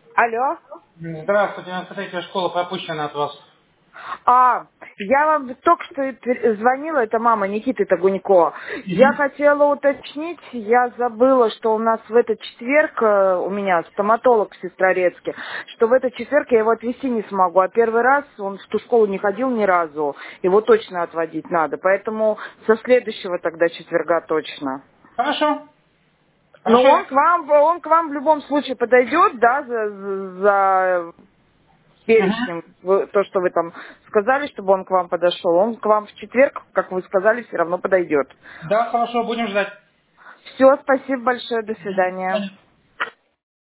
Алло. Здравствуйте, смотрите, школа пропущена от вас. Я вам только что звонила, это мама Никиты Тагунько. Я Мгм. хотела уточнить, я забыла, что у нас в этот четверг, у меня стоматолог в Сестрорецке, что в этот четверг я его отвезти не смогу, а первый раз он в ту школу не ходил ни разу, его точно отводить надо, поэтому со следующего тогда четверга точно. Хорошо. Но Хорошо. он к вам в любом случае подойдет, да, за Мгм. перечнем, то, что вы там сказали, чтобы он к вам подошел, он к вам в четверг, как вы сказали, все равно подойдет. Да, хорошо, будем ждать. Все, спасибо большое, до свидания.